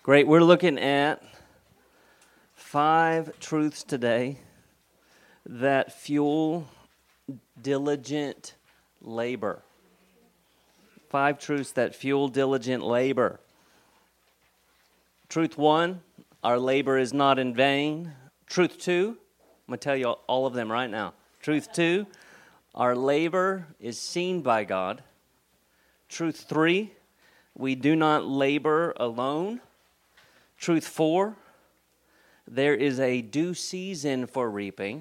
Great. We're looking at 5 truths today that fuel diligent labor. 5 truths that fuel diligent labor. Truth 1, our labor is not in vain. Truth 2, I'm going to tell you all of them right now. Truth 2, our labor is seen by God. Truth 3, we do not labor alone. Truth 4, there is a due season for reaping.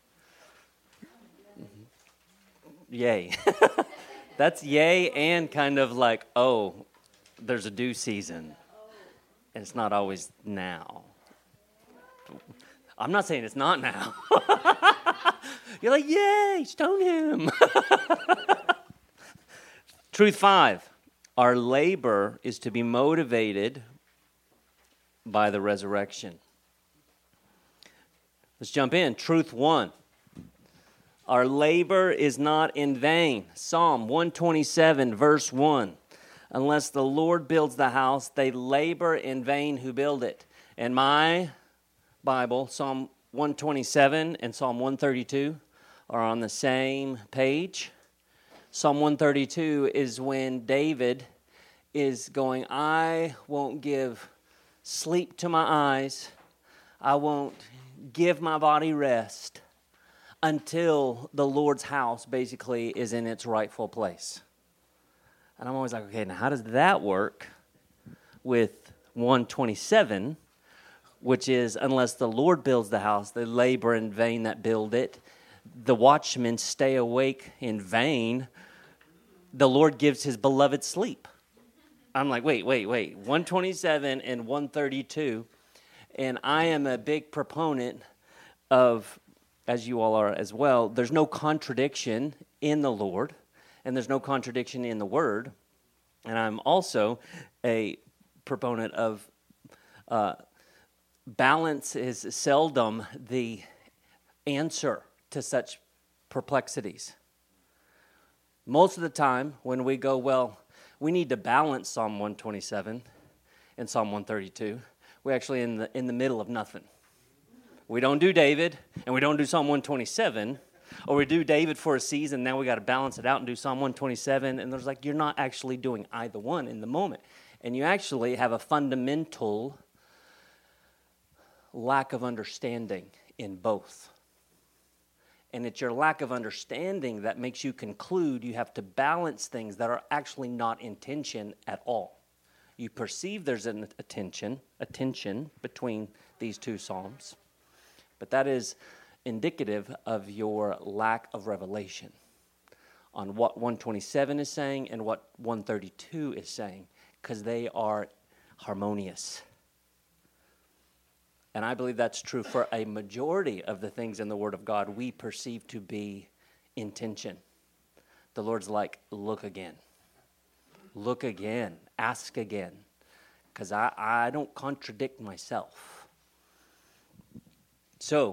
Yay. That's yay and kind of like, oh, there's a due season. And it's not always now. I'm not saying it's not now. You're like, yay, stone him. Truth 5, our labor is to be motivated by the resurrection. Let's jump in. Truth 1, our labor is not in vain. Psalm 127, verse 1. Unless the Lord builds the house, they labor in vain who build it. And my Bible, Psalm 127 and Psalm 132 are on the same page. Psalm 132 is when David is going, I won't give sleep to my eyes. I won't give my body rest until the Lord's house basically is in its rightful place. And I'm always like, okay, now how does that work with 127, which is, unless the Lord builds the house, they labor in vain that build it. The watchmen stay awake in vain. The Lord gives his beloved sleep. I'm like, wait. 127 and 132. And I am a big proponent of, as you all are as well, there's no contradiction in the Lord. And there's no contradiction in the Word. And I'm also a proponent of balance is seldom the answer to such perplexities. Most of the time when we go, well, we need to balance Psalm 127 and Psalm 132, we're actually in the middle of nothing. We don't do David, and we don't do Psalm 127, or we do David for a season, now we got to balance it out and do Psalm 127, and there's like, you're not actually doing either one in the moment. And you actually have a fundamental lack of understanding in both. And it's your lack of understanding that makes you conclude you have to balance things that are actually not in tension at all. You perceive there's a tension between these two psalms, but that is indicative of your lack of revelation on what 127 is saying and what 132 is saying, because they are harmonious. And I believe that's true for a majority of the things in the Word of God we perceive to be in tension. The Lord's like, look again, ask again, because I don't contradict myself. So,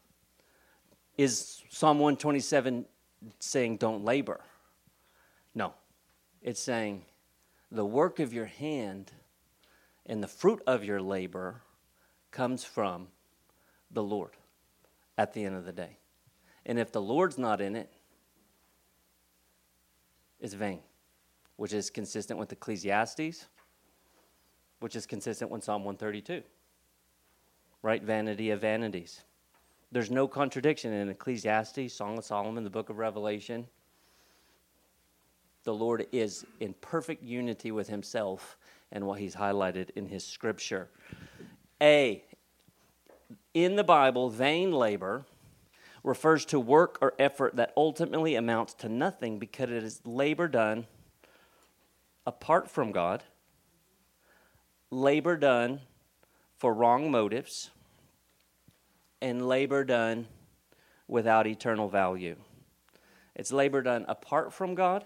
is Psalm 127 saying don't labor? No. It's saying the work of your hand and the fruit of your labor comes from the Lord at the end of the day. And if the Lord's not in it, it's vain, which is consistent with Ecclesiastes, which is consistent with Psalm 132. Right? Vanity of vanities. There's no contradiction in Ecclesiastes, Song of Solomon, the book of Revelation. The Lord is in perfect unity with himself and what he's highlighted in his scripture. In the Bible, vain labor refers to work or effort that ultimately amounts to nothing because it is labor done apart from God, labor done for wrong motives, and labor done without eternal value. It's labor done apart from God,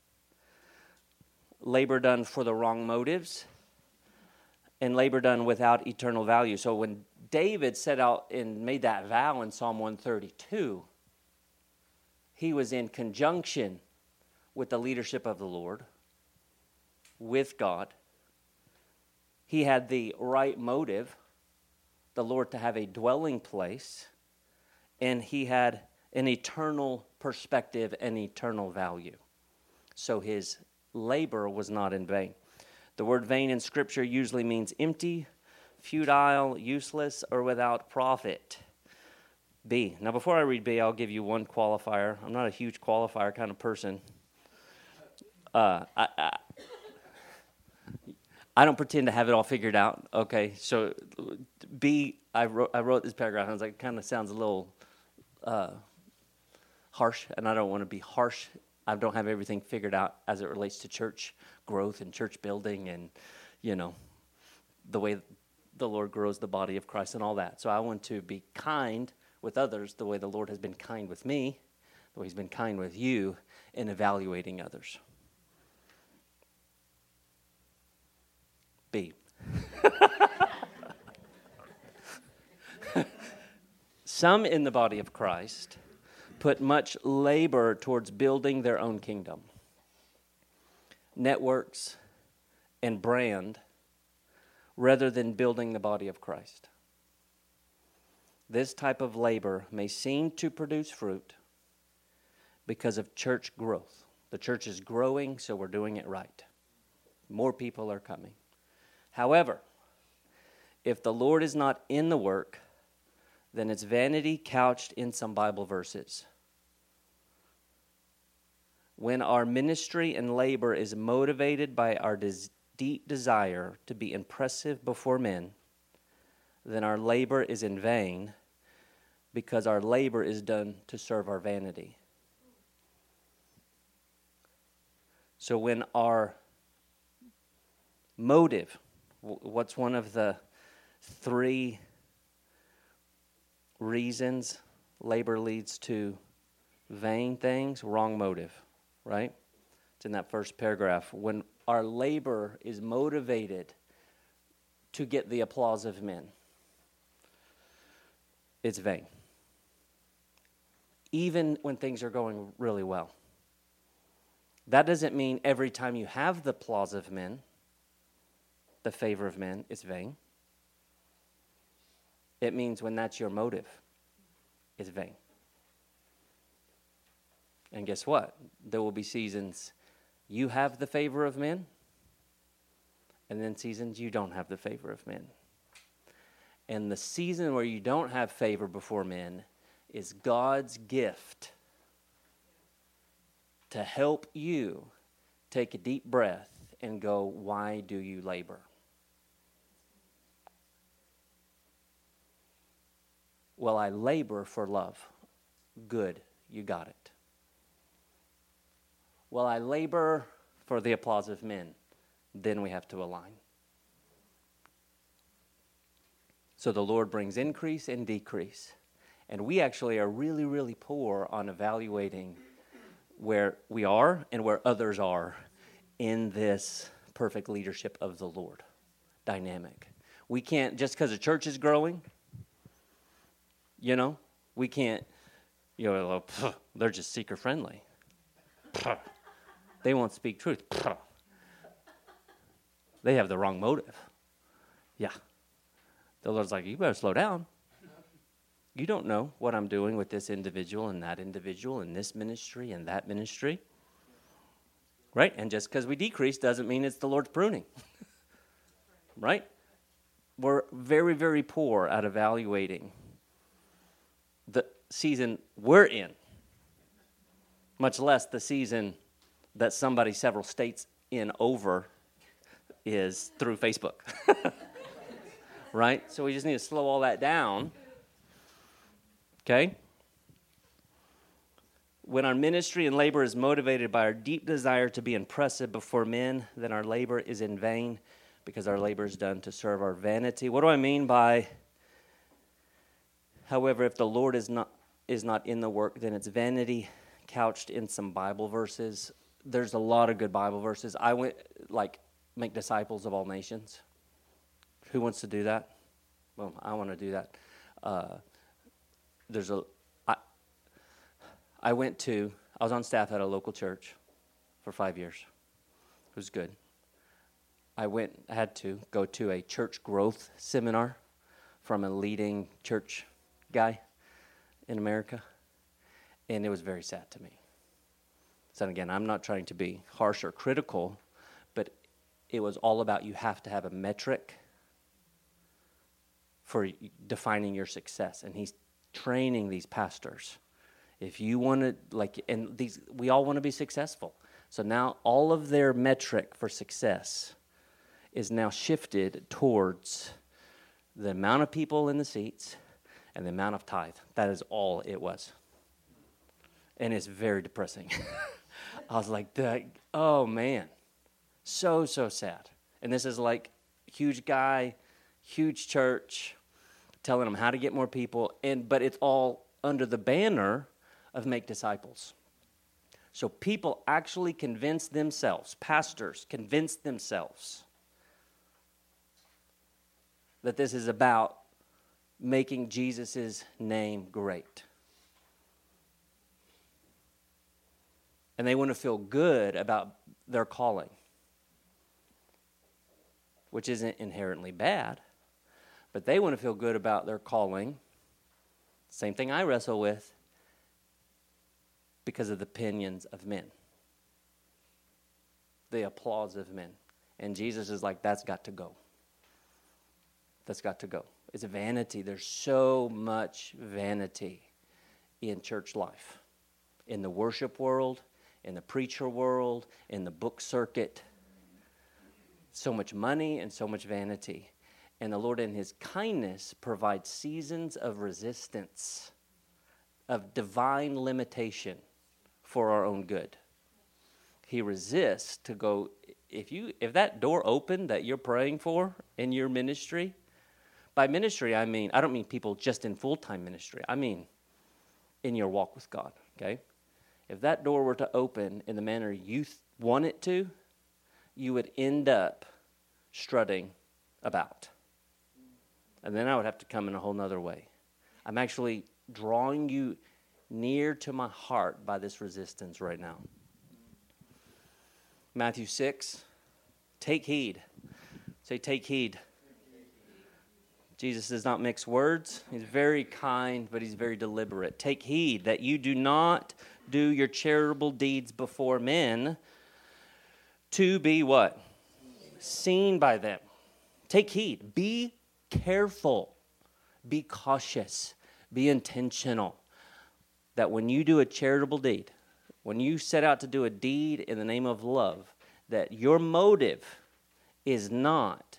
labor done for the wrong motives, and labor done without eternal value. So when David set out and made that vow in Psalm 132, he was in conjunction with the leadership of the Lord, with God. He had the right motive, the Lord to have a dwelling place, and he had an eternal perspective and eternal value. So his labor was not in vain. The word vain in Scripture usually means empty, futile, useless, or without profit. B. Now, before I read B, I'll give you one qualifier. I'm not a huge qualifier kind of person. I don't pretend to have it all figured out. Okay, so B, I wrote this paragraph, and I was like, it kind of sounds a little harsh, and I don't want to be harsh. I don't have everything figured out as it relates to church growth and church building and, the way the Lord grows the body of Christ and all that. So I want to be kind with others the way the Lord has been kind with me, the way he's been kind with you in evaluating others. B. Some in the body of Christ put much labor towards building their own kingdom, networks, and brand rather than building the body of Christ. This type of labor may seem to produce fruit because of church growth. The church is growing, so we're doing it right. More people are coming. However, if the Lord is not in the work, then it's vanity couched in some Bible verses. When our ministry and labor is motivated by our deep desire to be impressive before men, then our labor is in vain because our labor is done to serve our vanity. So when our motive, what's one of the 3 reasons labor leads to vain things? Wrong motive, right? It's in that first paragraph. When our labor is motivated to get the applause of men, it's vain. Even when things are going really well. That doesn't mean every time you have the applause of men, the favor of men, it's vain. It means when that's your motive, it's vain. And guess what? There will be seasons you have the favor of men, and then seasons you don't have the favor of men. And the season where you don't have favor before men is God's gift to help you take a deep breath and go, why do you labor? Well, I labor for love. Good, you got it. Well, I labor for the applause of men. Then we have to align. So the Lord brings increase and decrease. And we actually are really, really poor on evaluating where we are and where others are in this perfect leadership of the Lord dynamic. We can't, just because the church is growing, we can't, they're just seeker friendly. They won't speak truth. They have the wrong motive. Yeah. The Lord's like, you better slow down. You don't know what I'm doing with this individual and that individual and this ministry and that ministry. Right? And just because we decrease doesn't mean it's the Lord's pruning. Right? We're very, very poor at evaluating the season we're in, much less the season that somebody several states in over is through Facebook. Right? So we just need to slow all that down. Okay? When our ministry and labor is motivated by our deep desire to be impressive before men, then our labor is in vain because our labor is done to serve our vanity. What do I mean by, however, if the Lord is not in the work, then it's vanity couched in some Bible verses. There's a lot of good Bible verses. I went, make disciples of all nations. Who wants to do that? Well, I want to do that. I was on staff at a local church for 5 years. It was good. I had to go to a church growth seminar from a leading church guy in America, and it was very sad to me. So again, I'm not trying to be harsh or critical, but it was all about you have to have a metric for defining your success, and he's training these pastors. If you want to, we all want to be successful. So now all of their metric for success is now shifted towards the amount of people in the seats and the amount of tithe. That is all it was. And it's very depressing. I was like, oh man, so sad. And this is like huge guy, huge church, telling them how to get more people, but it's all under the banner of make disciples. So people actually convince themselves, pastors convince themselves that this is about making Jesus' name great. And they want to feel good about their calling, which isn't inherently bad, but they want to feel good about their calling. Same thing I wrestle with, because of the opinions of men, the applause of men. And Jesus is like, that's got to go. That's got to go. It's a vanity. There's so much vanity in church life, in the worship world, in the preacher world, in the book circuit. So much money and so much vanity. And the Lord in his kindness provides seasons of resistance, of divine limitation for our own good. He resists to go, if that door opened that you're praying for in your ministry, by ministry I don't mean people just in full-time ministry. I mean in your walk with God, okay? If that door were to open in the manner you want it to, you would end up strutting about. And then I would have to come in a whole nother way. I'm actually drawing you near to my heart by this resistance right now. Matthew 6, take heed. Say, take heed. Jesus does not mix words. He's very kind, but he's very deliberate. Take heed that you do not do your charitable deeds before men to be what? Seen by them. Take heed. Be careful. Be cautious. Be intentional. That when you do a charitable deed, when you set out to do a deed in the name of love, that your motive is not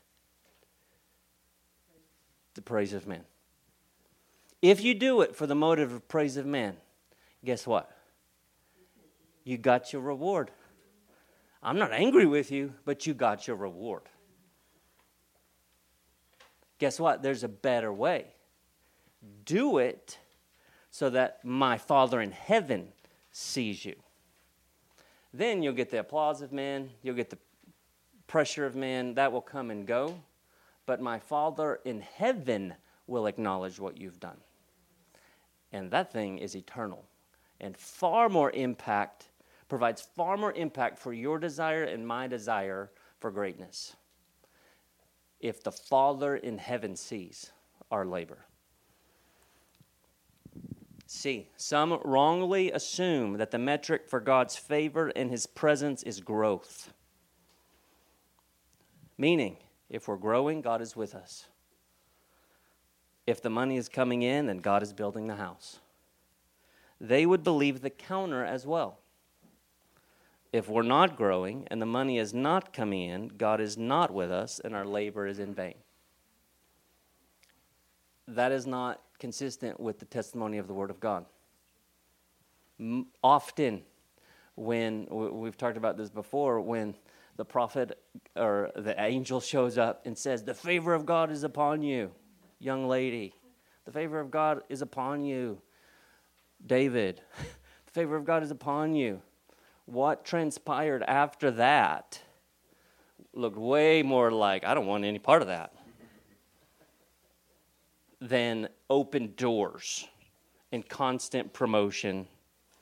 the praise of men. If you do it for the motive of praise of man, guess what? You got your reward. I'm not angry with you, but you got your reward. Guess what? There's a better way. Do it so that my Father in heaven sees you. Then you'll get the applause of men, you'll get the pressure of men, that will come and go. But my Father in heaven will acknowledge what you've done. And that thing is eternal and provides far more impact for your desire and my desire for greatness. If the Father in heaven sees our labor. C, some wrongly assume that the metric for God's favor and his presence is growth. Meaning, if we're growing, God is with us. If the money is coming in, then God is building the house. They would believe the counter as well. If we're not growing and the money is not coming in, God is not with us and our labor is in vain. That is not consistent with the testimony of the Word of God. Often, when we've talked about this before, when the prophet or the angel shows up and says, the favor of God is upon you, young lady. The favor of God is upon you, David. The favor of God is upon you. What transpired after that looked way more like, I don't want any part of that, than open doors and constant promotion,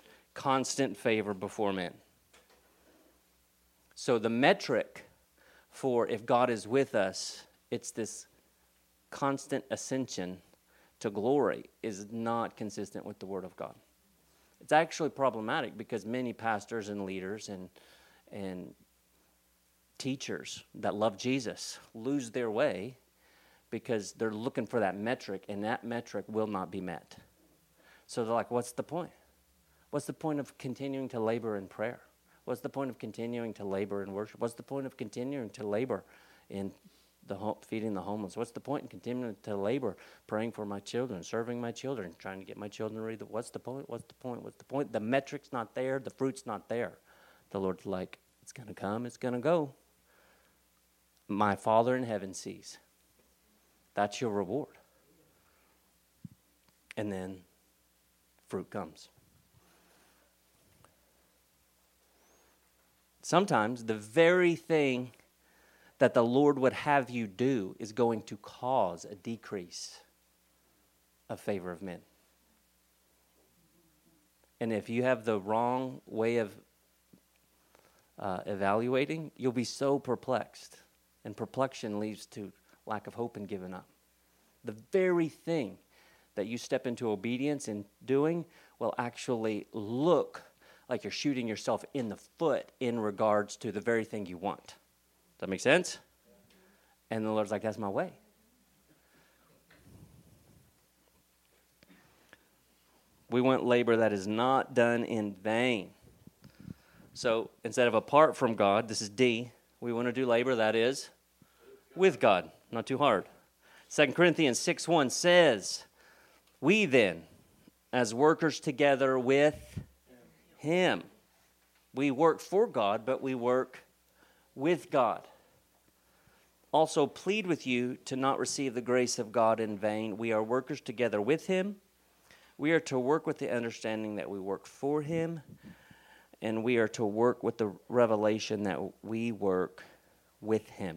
constant favor before men. So the metric for if God is with us, it's this constant ascension to glory is not consistent with the Word of God. It's actually problematic because many pastors and leaders and teachers that love Jesus lose their way because they're looking for that metric, and that metric will not be met. So they're like, what's the point? What's the point of continuing to labor in prayer? What's the point of continuing to labor in worship? What's the point of continuing to labor in feeding the homeless? What's the point in continuing to labor praying for my children, serving my children, trying to get my children to read what's the point? What's the point? What's the point? The metric's not there. The fruit's not there. The Lord's like, it's going to come. It's going to go. My Father in heaven sees. That's your reward. And then fruit comes. Sometimes the very thing that the Lord would have you do is going to cause a decrease of favor of men. And if you have the wrong way of evaluating, you'll be so perplexed. And perplexion leads to lack of hope and giving up. The very thing that you step into obedience in doing will actually look like you're shooting yourself in the foot in regards to the very thing you want. Does that make sense? And the Lord's like, that's my way. We want labor that is not done in vain. So instead of apart from God, this is D, we want to do labor that is with God, not too hard. 2 Corinthians 6:1 says, we then, as workers together with Him. We work for God, but we work with God. Also plead with you to not receive the grace of God in vain. We are workers together with Him. We are to work with the understanding that we work for Him, and we are to work with the revelation that we work with Him.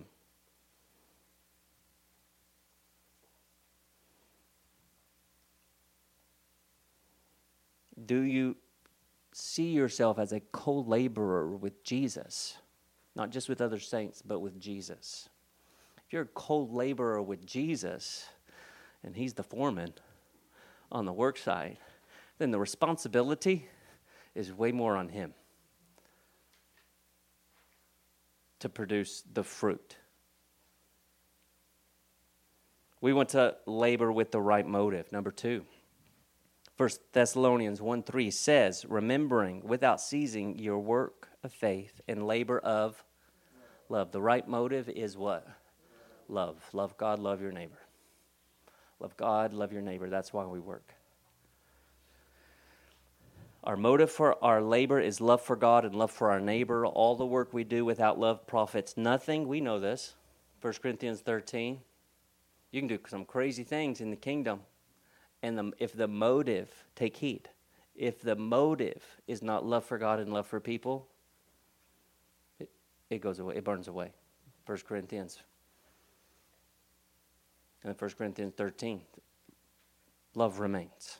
Do you see yourself as a co-laborer with Jesus? Not just with other saints, but with Jesus. If you're a co-laborer with Jesus, and He's the foreman on the work site, then the responsibility is way more on Him to produce the fruit. We want to labor with the right motive. Number 2. 1 Thessalonians 1:3 says, remembering without ceasing your work of faith and labor of love. The right motive is what? Love. Love God, love your neighbor. Love God, love your neighbor. That's why we work. Our motive for our labor is love for God and love for our neighbor. All the work we do without love profits nothing. We know this. 1 Corinthians 13. You can do some crazy things in the kingdom. And if the motive, take heed, if the motive is not love for God and love for people, it goes away, it burns away. 1 Corinthians. And 1 Corinthians 13, love remains.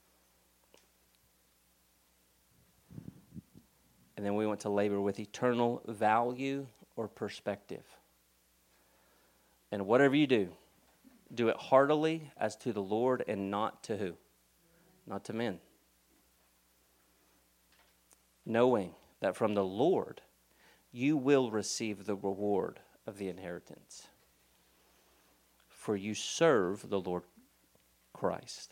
And then we want to labor with eternal value or perspective. And whatever you do, do it heartily as to the Lord and not to who? Not to men. Knowing that from the Lord you will receive the reward of the inheritance. For you serve the Lord Christ.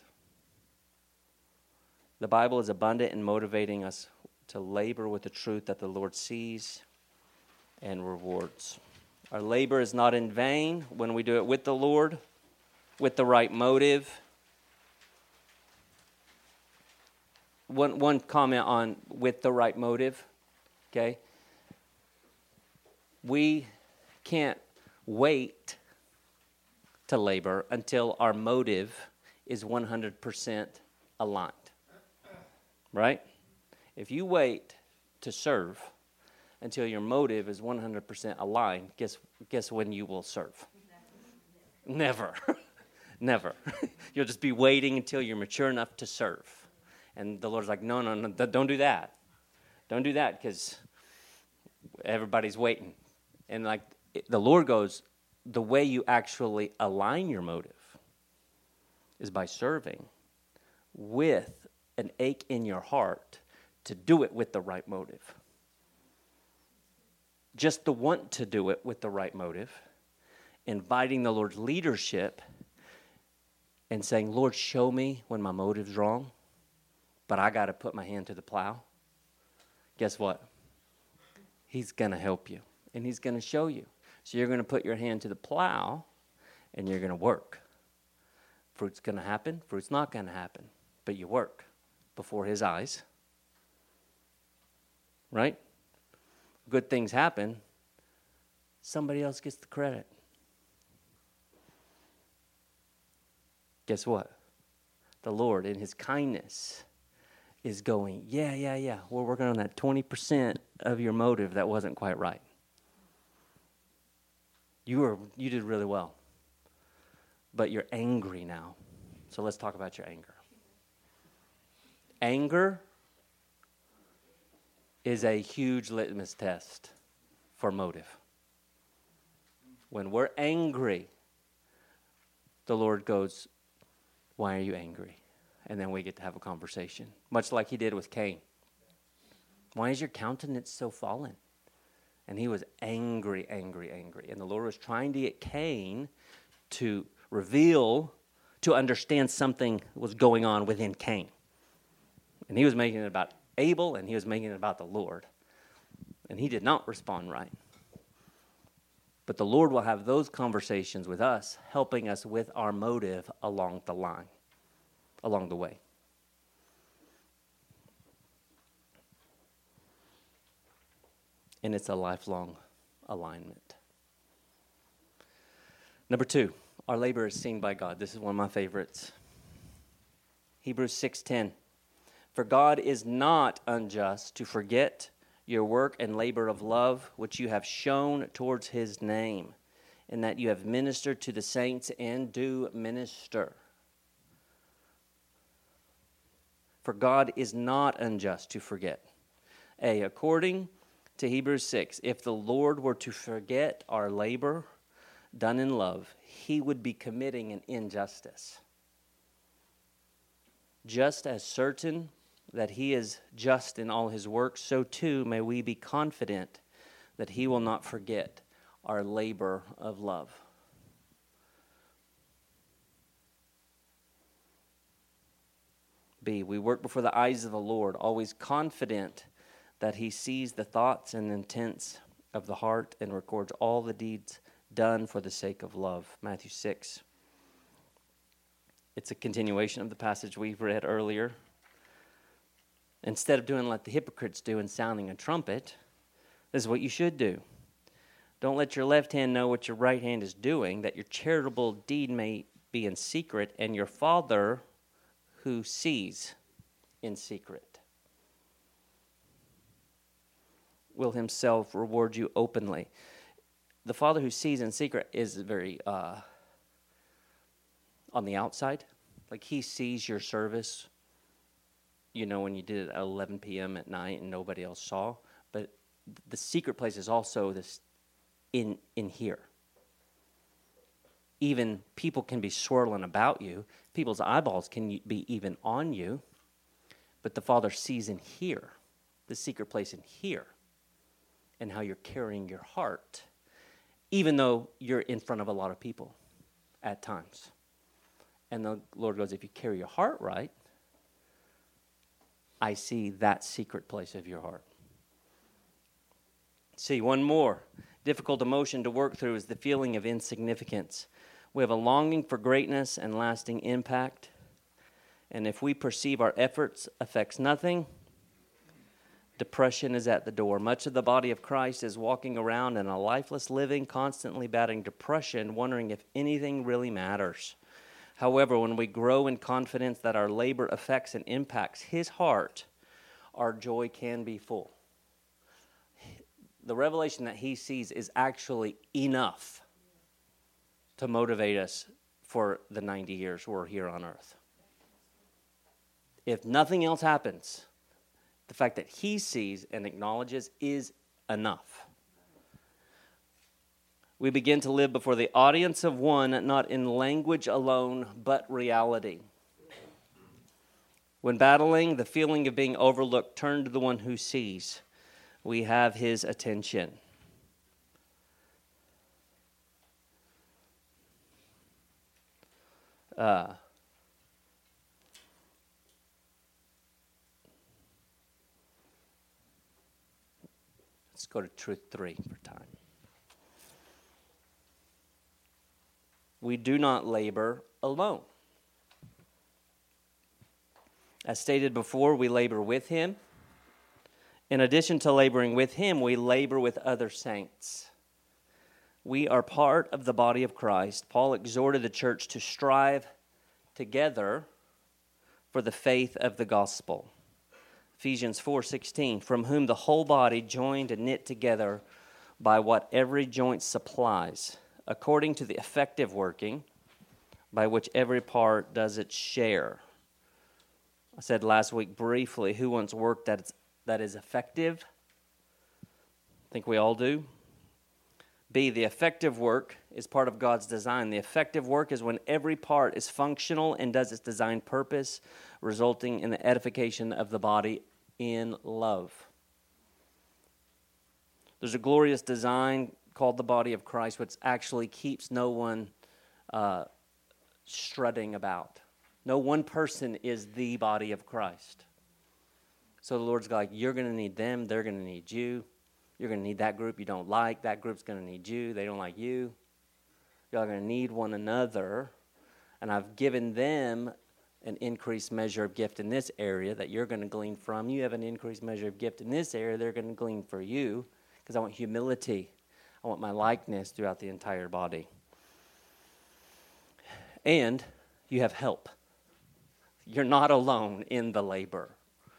The Bible is abundant in motivating us to labor with the truth that the Lord sees and rewards. Our labor is not in vain when we do it with the Lord, with the right motive. One comment on with the right motive, okay? We can't wait to labor until our motive is 100% aligned, right? If you wait to serve until your motive is 100% aligned, guess when you will serve? Never. Never. You'll just be waiting until you're mature enough to serve. And the Lord's like, no, don't do that. Don't do that because everybody's waiting. And like The Lord goes, the way you actually align your motive is by serving with an ache in your heart to do it with the right motive. Just to want to do it with the right motive, inviting the Lord's leadership and saying, Lord, show me when my motive's wrong, but I got to put my hand to the plow. Guess what? He's going to help you, and he's going to show you. So you're going to put your hand to the plow, and you're going to work. Fruit's going to happen. Fruit's not going to happen, but you work before his eyes. Right? Good things happen. Somebody else gets the credit. Guess what? The Lord, in his kindness, is going, yeah. We're working on that 20% of your motive that wasn't quite right. You did really well. But you're angry now. So let's talk about your anger. Anger is a huge litmus test for motive. When we're angry, the Lord goes, why are you angry? And then we get to have a conversation, much like he did with Cain. Why is your countenance so fallen? And he was angry. And the Lord was trying to get Cain to reveal, to understand something was going on within Cain. And he was making it about Abel, and he was making it about the Lord. And he did not respond right. But the Lord will have those conversations with us, helping us with our motive along the line, along the way. And it's a lifelong alignment. Number 2, our labor is seen by God. This is one of my favorites. Hebrews 6:10. For God is not unjust to forget your work and labor of love, which you have shown towards his name, and that you have ministered to the saints and do minister. For God is not unjust to forget. According to Hebrews 6, if the Lord were to forget our labor done in love, he would be committing an injustice. Just as certain that he is just in all his works, so too may we be confident that he will not forget our labor of love. B, we work before the eyes of the Lord, always confident that he sees the thoughts and intents of the heart and records all the deeds done for the sake of love. Matthew 6. It's a continuation of the passage we've read earlier. Instead of doing like the hypocrites do and sounding a trumpet, this is what you should do. Don't let your left hand know what your right hand is doing, that your charitable deed may be in secret, and your Father who sees in secret will himself reward you openly. The Father who sees in secret is very on the outside. Like he sees your service, when you did it at 11 p.m. at night and nobody else saw. But the secret place is also this in here. Even people can be swirling about you. People's eyeballs can be even on you. But the Father sees in here, the secret place in here, and how you're carrying your heart, even though you're in front of a lot of people at times. And the Lord goes, if you carry your heart right, I see that secret place of your heart. See, one more difficult emotion to work through is the feeling of insignificance. We have a longing for greatness and lasting impact. And if we perceive our efforts affects nothing, depression is at the door. Much of the body of Christ is walking around in a lifeless living, constantly battling depression, wondering if anything really matters. However, when we grow in confidence that our labor affects and impacts his heart, our joy can be full. The revelation that he sees is actually enough to motivate us for the 90 years we're here on earth. If nothing else happens, the fact that he sees and acknowledges is enough. We begin to live before the audience of one, not in language alone, but reality. When battling, the feeling of being overlooked turned to the one who sees. We have his attention. Let's go to truth 3 for time. We do not labor alone. As stated before, we labor with him. In addition to laboring with him, we labor with other saints. We are part of the body of Christ. Paul exhorted the church to strive together for the faith of the gospel. Ephesians 4:16, from whom the whole body joined and knit together by what every joint supplies, according to the effective working by which every part does its share. I said last week briefly, who wants work that is effective? I think we all do. B, the effective work is part of God's design. The effective work is when every part is functional and does its designed purpose, resulting in the edification of the body in love. There's a glorious design called the body of Christ, which actually keeps no one strutting about. No one person is the body of Christ. So the Lord's like, you're going to need them, they're going to need you. You're going to need that group you don't like, that group's going to need you, they don't like you. You're going to need one another. And I've given them an increased measure of gift in this area that you're going to glean from. You have an increased measure of gift in this area they're going to glean for you, because I want humility. I want my likeness throughout the entire body. And you have help. You're not alone in the labor.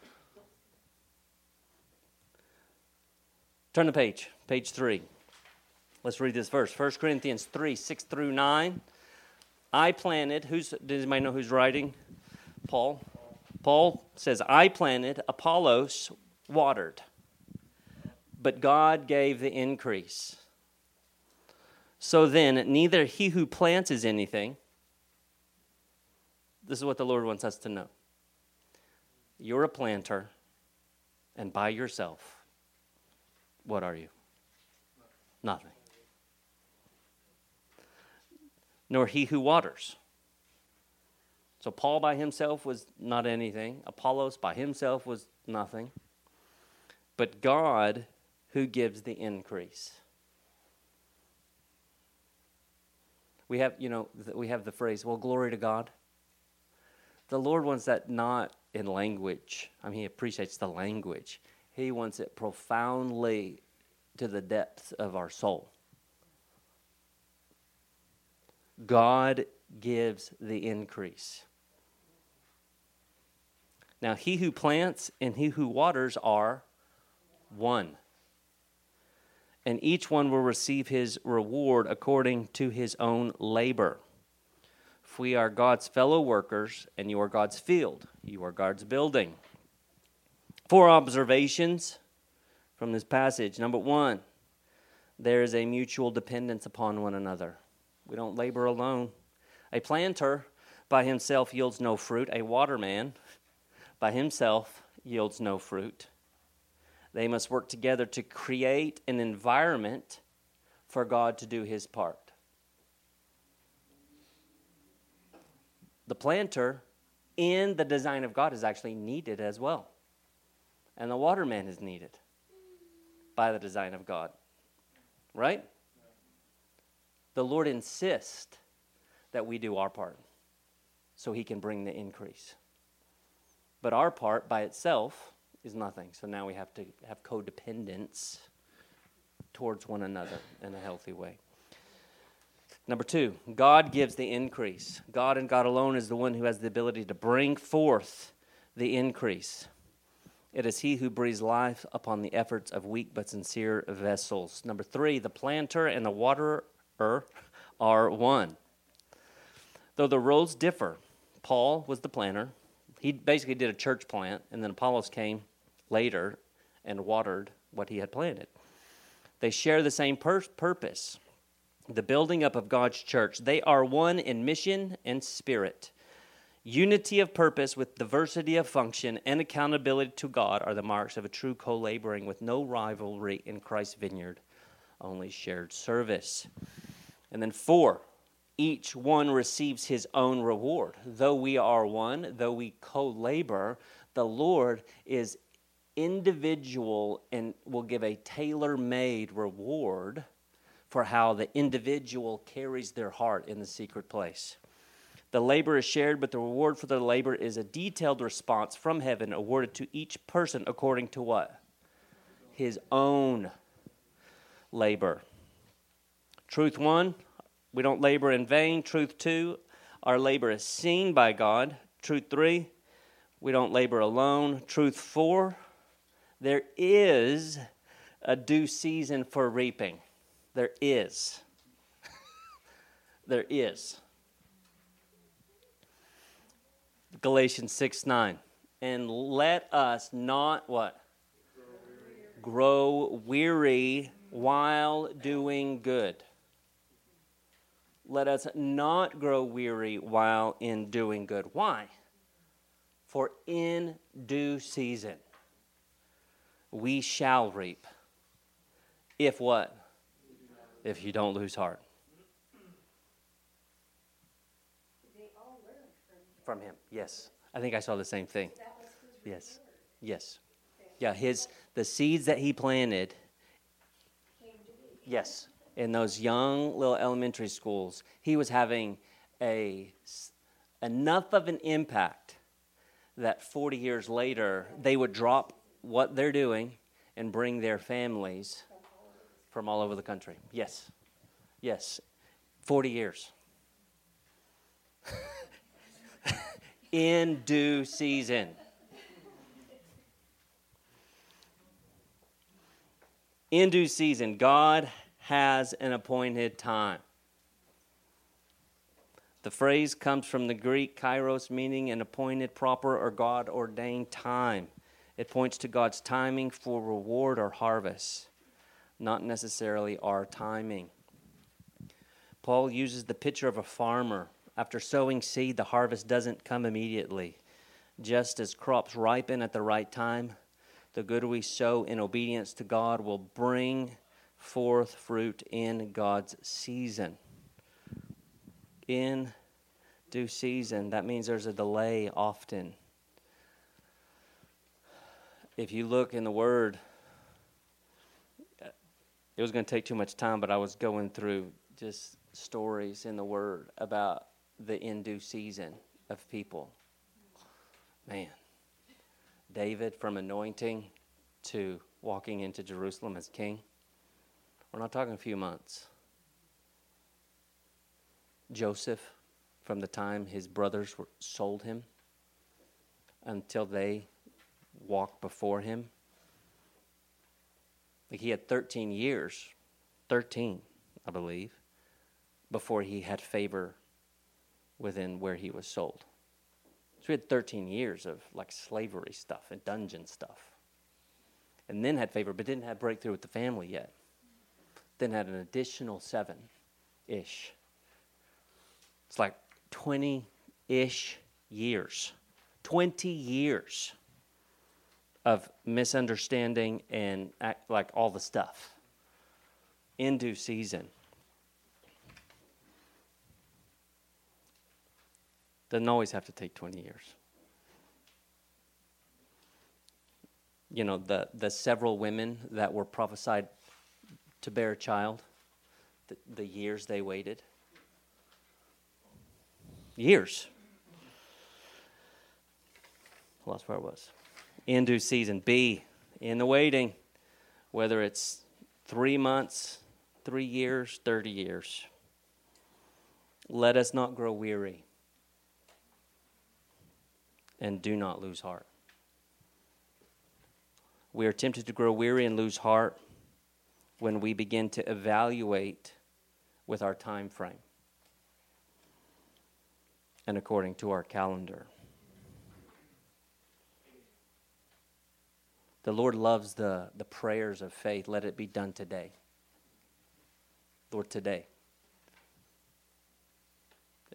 Turn the page 3. Let's read this verse. 1 Corinthians 3, 6 through 9. I planted, does anybody know who's writing? Paul. Paul says, I planted, Apollos watered, but God gave the increase. So then, neither he who plants is anything. This is what the Lord wants us to know. You're a planter, and by yourself, what are you? Nothing. Nor he who waters. So Paul by himself was not anything. Apollos by himself was nothing. But God who gives the increase. We have the phrase, well, glory to God. The Lord wants that not in language. I mean, he appreciates the language. He wants it profoundly to the depths of our soul. God gives the increase. Now, he who plants and he who waters are one. And each one will receive his reward according to his own labor. If we are God's fellow workers, and you are God's field, you are God's building. 4 observations from this passage. Number 1, there is a mutual dependence upon one another. We don't labor alone. A planter by himself yields no fruit. A waterman by himself yields no fruit. They must work together to create an environment for God to do his part. The planter in the design of God is actually needed as well. And the waterman is needed by the design of God. Right? The Lord insists that we do our part so he can bring the increase. But our part by itself is nothing. So now we have to have codependence towards one another in a healthy way. Number 2, God gives the increase. God and God alone is the one who has the ability to bring forth the increase. It is he who breathes life upon the efforts of weak but sincere vessels. Number 3, the planter and the waterer are one. Though the roles differ, Paul was the planter. He basically did a church plant, and then Apollos came later and watered what he had planted. They share the same purpose. the building up of God's church. They are one in mission and spirit. Unity of purpose with diversity of function and accountability to God are the marks of a true co-laboring with no rivalry in Christ's vineyard, only shared service. And then 4, each one receives his own reward. Though we are one, though we co-labor, the Lord is individual and will give a tailor-made reward for how the individual carries their heart in the secret place. The labor is shared, but the reward for the labor is a detailed response from heaven awarded to each person according to what? His own labor. Truth 1, we don't labor in vain. Truth 2, our labor is seen by God. Truth 3, we don't labor alone. Truth 4, there is a due season for reaping. There is. There is. Galatians 6:9. And let us not what? Grow weary while doing good. Let us not grow weary while in doing good. Why? For in due season we shall reap. If what? If you don't lose heart. They all learned From him, yes. I think I saw the same thing. That was his Yes, reward. yes. Yeah, the seeds that he planted, Came to be. yes, in those young little elementary schools, he was having enough of an impact that 40 years later, they would drop what they're doing and bring their families from all over the country. Yes. Yes. 40 years. In due season. In due season, God has an appointed time. The phrase comes from the Greek kairos, meaning an appointed, proper, or God-ordained time. It points to God's timing for reward or harvest, not necessarily our timing. Paul uses the picture of a farmer. After sowing seed, the harvest doesn't come immediately. Just as crops ripen at the right time, the good we sow in obedience to God will bring forth fruit in God's season. In due season, that means there's a delay often. If you look in the Word, it was going to take too much time, but I was going through just stories in the Word about the in due season of people. Man, David from anointing to walking into Jerusalem as king. We're not talking a few months. Joseph, from the time his brothers sold him until they walked before him. Like he had 13 years, 13, I believe, before he had favor within where he was sold. So he had 13 years of like slavery stuff and dungeon stuff. And then had favor, but didn't have breakthrough with the family yet. Then had an additional 7-ish. It's like 20-ish years. 20 years of misunderstanding and like all the stuff. In due season. Doesn't always have to take 20 years. You know, the several women that were prophesied to bear a child, the years they waited. Years. I lost where I was. In due season. B, in the waiting. Whether it's 3 months, 3 years, 30 years. Let us not grow weary. And do not lose heart. We are tempted to grow weary and lose heart when we begin to evaluate with our time frame and according to our calendar. The Lord loves the prayers of faith. Let it be done today. Lord, today.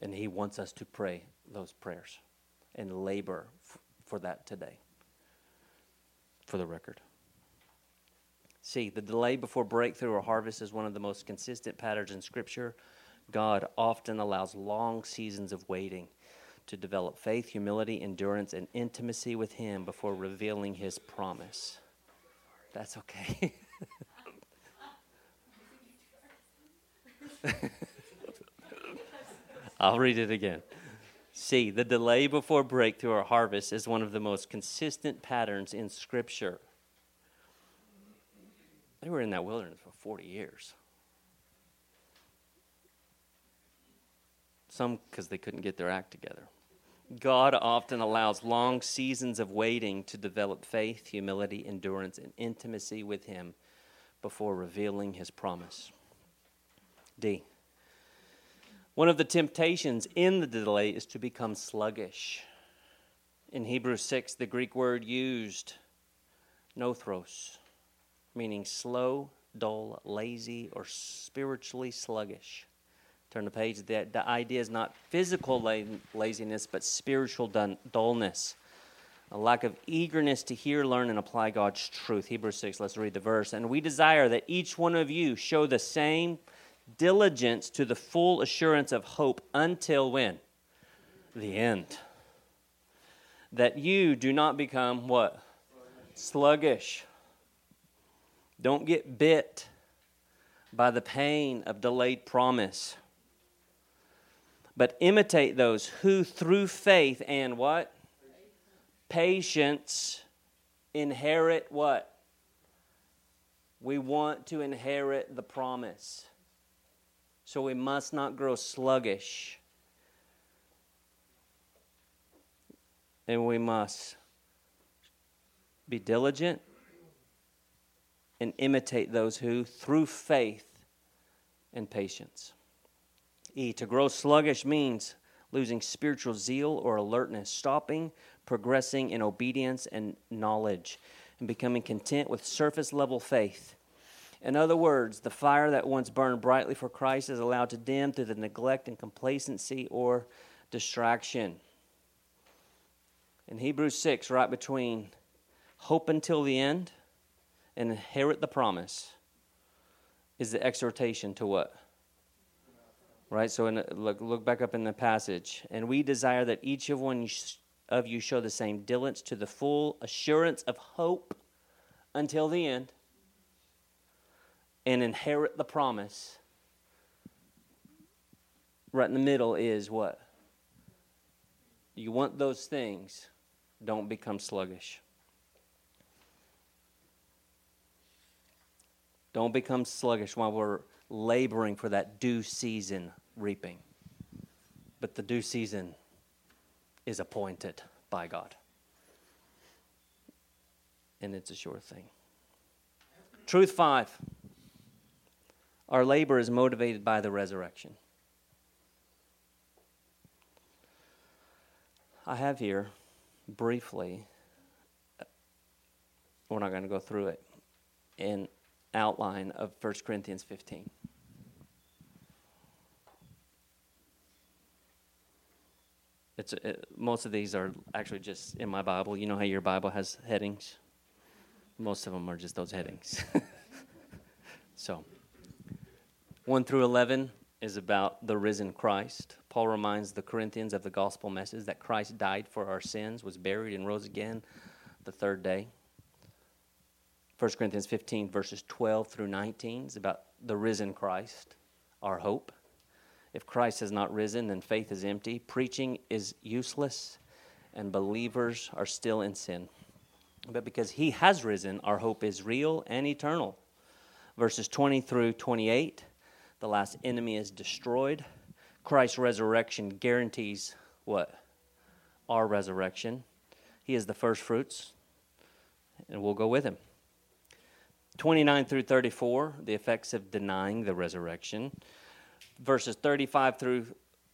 And he wants us to pray those prayers and labor for that today, for the record. See, the delay before breakthrough or harvest is one of the most consistent patterns in Scripture. God often allows long seasons of waiting to develop faith, humility, endurance, and intimacy with him before revealing his promise. That's okay. I'll read it again. See, the delay before breakthrough or harvest is one of the most consistent patterns in Scripture. They were in that wilderness for 40 years. Some because they couldn't get their act together. God often allows long seasons of waiting to develop faith, humility, endurance, and intimacy with him before revealing his promise. D. One of the temptations in the delay is to become sluggish. In Hebrews 6, the Greek word used, nothros, meaning slow, dull, lazy, or spiritually sluggish. Turn the page. The idea is not physical laziness, but spiritual dullness. A lack of eagerness to hear, learn, and apply God's truth. Hebrews 6, let's read the verse. And we desire that each one of you show the same diligence to the full assurance of hope until when? The end. That you do not become what? Sluggish. Don't get bit by the pain of delayed promise. But imitate those who through faith and what? Patience inherit what? We want to inherit the promise. So we must not grow sluggish. And we must be diligent and imitate those who, through faith and patience. E, to grow sluggish means losing spiritual zeal or alertness, stopping, progressing in obedience and knowledge, and becoming content with surface-level faith. In other words, the fire that once burned brightly for Christ is allowed to dim through the neglect and complacency or distraction. In Hebrews 6, right between hope until the end and inherit the promise, is the exhortation to what? Right, so look back up in the passage. And we desire that each of you show the same diligence to the full assurance of hope until the end and inherit the promise. Right in the middle is what? You want those things, don't become sluggish. Don't become sluggish while we're laboring for that due season reaping. But the due season is appointed by God. And it's a sure thing. Truth 5. Our labor is motivated by the resurrection. I have here, briefly, we're not going to go through it, an outline of 1 Corinthians 15. Most of these are actually just in my Bible. You know how your Bible has headings? Most of them are just those headings. So, 1 through 11 is about the risen Christ. Paul reminds the Corinthians of the gospel message that Christ died for our sins, was buried, and rose again the third day. 1 Corinthians 15, verses 12 through 19 is about the risen Christ, our hope. If Christ has not risen, then faith is empty, preaching is useless, and believers are still in sin. But because he has risen, our hope is real and eternal. Verses 20 through 28, the last enemy is destroyed. Christ's resurrection guarantees what? Our resurrection. He is the first fruits, and we'll go with him. 29 through 34, the effects of denying the resurrection. Verses 35 through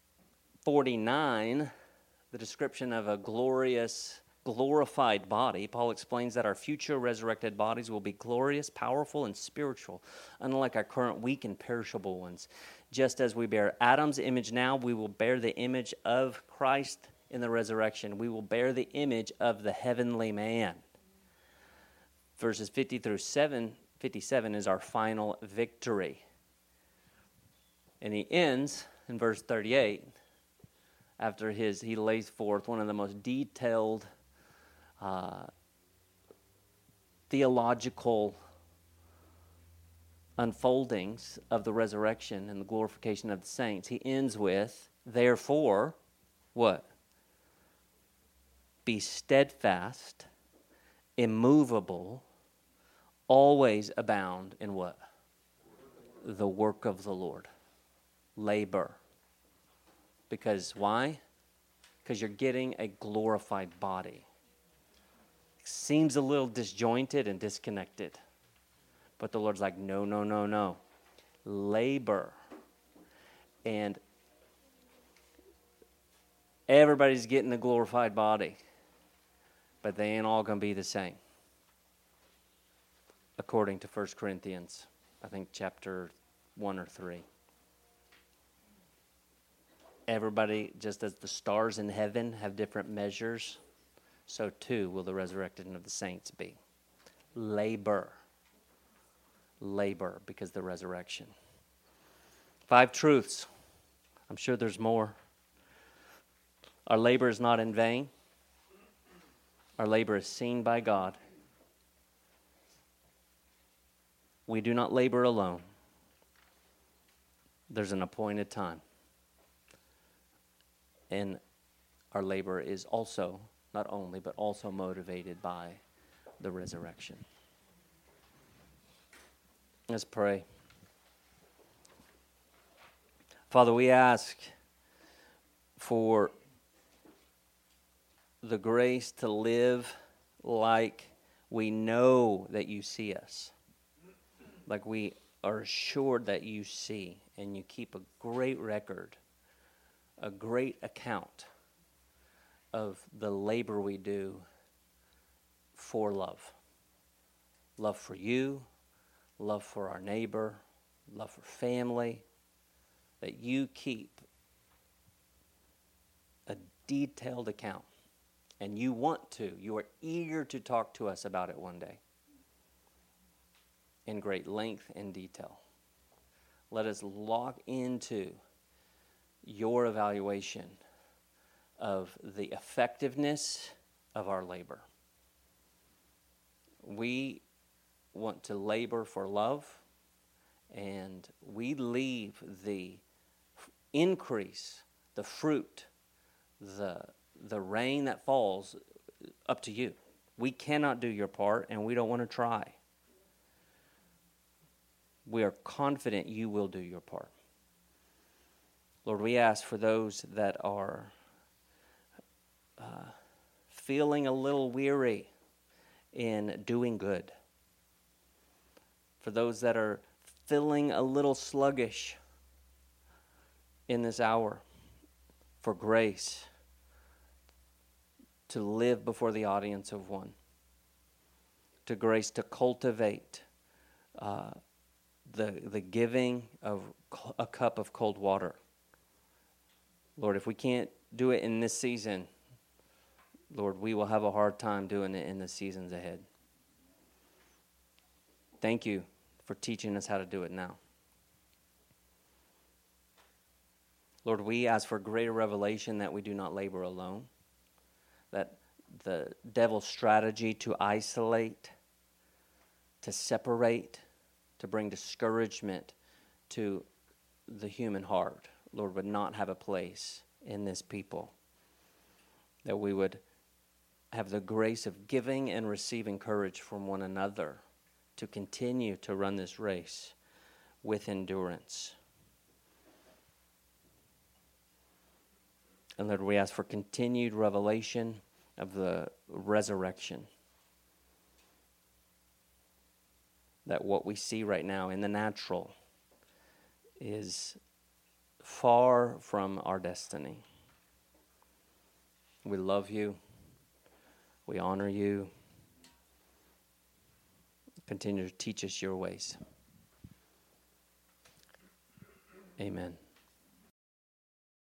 49, the description of a glorified body. Paul explains that our future resurrected bodies will be glorious, powerful, and spiritual, unlike our current weak and perishable ones. Just as we bear Adam's image now, we will bear the image of Christ in the resurrection. We will bear the image of the heavenly man. Verses 50 through 57 is our final victory. And he ends in verse 38 after he lays forth one of the most detailed theological unfoldings of the resurrection and the glorification of the saints. He ends with, therefore, what? Be steadfast, immovable, always abound in what? The work of the Lord. Labor. Because why? Because you're getting a glorified body. Seems a little disjointed and disconnected. But the Lord's like, no, no, no, no. Labor. And everybody's getting a glorified body. But they ain't all going to be the same. According to 1 Corinthians, I think chapter 1 or 3. Everybody, just as the stars in heaven have different measures, so too will the resurrected of the saints be. Labor. Labor, because the resurrection. 5 truths. I'm sure there's more. Our labor is not in vain. Our labor is seen by God. We do not labor alone. There's an appointed time. And our labor is also, not only, but also motivated by the resurrection. Let's pray. Father, we ask for the grace to live like we know that you see us, like we are assured that you see, and you keep a great record, a great account of the labor we do for love. Love for you, love for our neighbor, love for family, that you keep a detailed account. And you are eager to talk to us about it one day in great length and detail. Let us lock into your evaluation of the effectiveness of our labor. We want to labor for love, and we leave the increase, the fruit, the rain that falls up to you. We cannot do your part, and we don't want to try. We are confident you will do your part. Lord, we ask for those that are feeling a little weary in doing good. For those that are feeling a little sluggish in this hour, for grace to live before the audience of one, to grace to cultivate the giving of a cup of cold water. Lord, if we can't do it in this season, Lord, we will have a hard time doing it in the seasons ahead. Thank you for teaching us how to do it now. Lord, we ask for greater revelation that we do not labor alone, that the devil's strategy to isolate, to separate, to bring discouragement to the human heart, Lord, would not have a place in this people. That we would have the grace of giving and receiving courage from one another to continue to run this race with endurance. And Lord, we ask for continued revelation of the resurrection. That what we see right now in the natural is far from our destiny. We love you. We honor you. Continue to teach us your ways. Amen.